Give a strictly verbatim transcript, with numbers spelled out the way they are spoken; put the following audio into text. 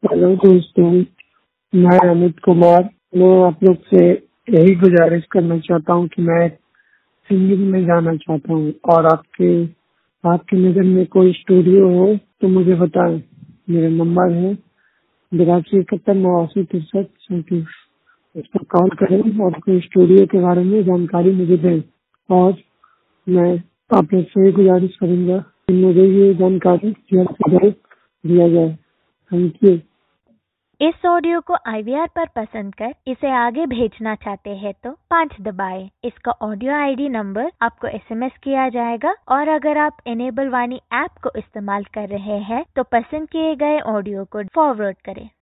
Hello दोस्तों, मैं अमित कुमार। मैं आप लोग से यही गुजारिश करना चाहता हूँ कि मैं सिंगिंग में जाना चाहता हूँ और आपके आपकी नज़र में कोई स्टूडियो हो तो मुझे बताएं। मेरा नंबर है बिरासी इकहत्तर नवासी तिरसठ सैंतीस। इस पर कॉल करें और कोई स्टूडियो के बारे में जानकारी मुझे दें। और मैं आप लोग से गुजारिश करूँगा कि मुझे ये जानकारी जल्द से जल्द दिया जाए। Thank you. इस ऑडियो को आई वी आर पर पसंद कर इसे आगे भेजना चाहते हैं तो पाँच दबाएं। इसका ऑडियो आई डी नंबर आपको एस एम एस किया जाएगा और अगर आप इनेबल वाणी ऐप को इस्तेमाल कर रहे हैं तो पसंद किए गए ऑडियो को फॉरवर्ड करें।